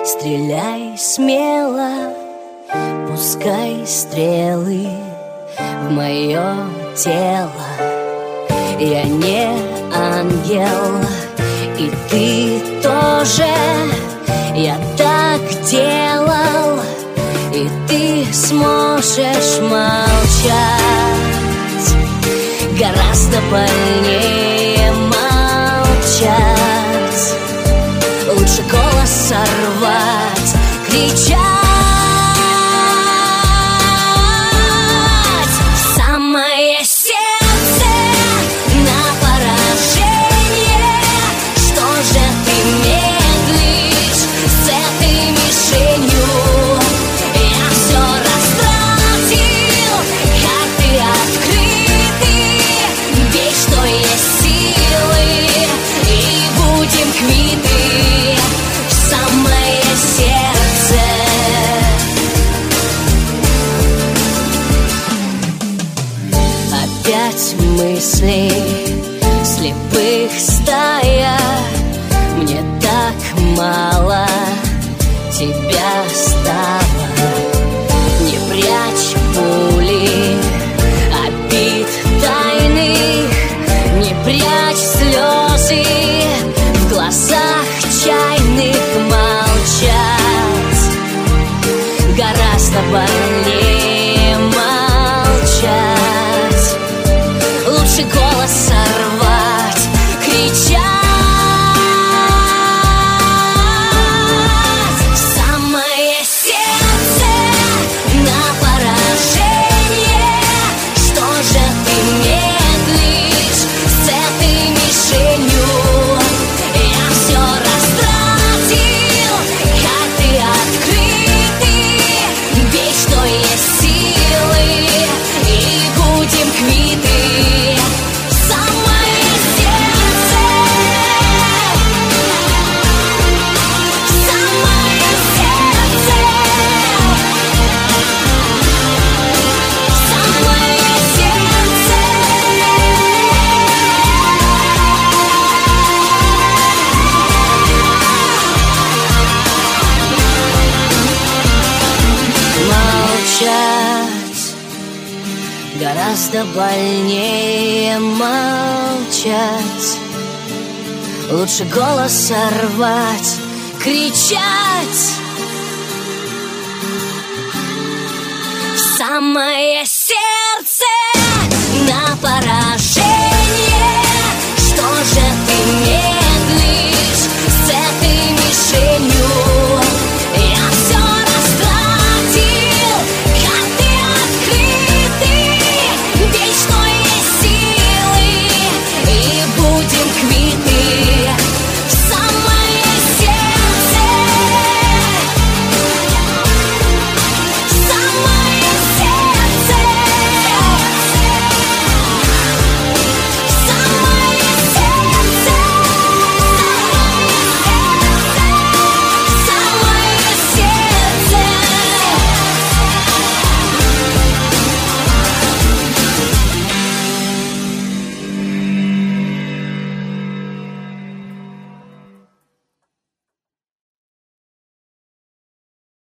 Стреляй смело, пускай стрелы в мое тело. Я не ангел, и ты тоже. Я так делал, и ты сможешь молчать. Гораздо больнее молчать. Лучше голос сорвать, кричать в самое сердце на поражение. Что же ты медлишь с этой мишенью? Я все растратил, карты открыты. Бей, что есть силы, и будем квиты. В самое сердце. Опять мысли слепых стая. Мне так мало тебя стало. Не прячь пули обид тайных, не прячь слезы в глазах чайных. Молчать гораздо больнее молчать. Лучше голос сорвать, кричать в самое сердце на поражение. Что же ты медлишь с этой мишенью? Я все растратил, карты открыты. Бей, что есть силы, и будем квиты. В самое сердце. В самое сердце. В самое сердце. Молчать гораздо больнее молчать. Лучше голос сорвать, кричать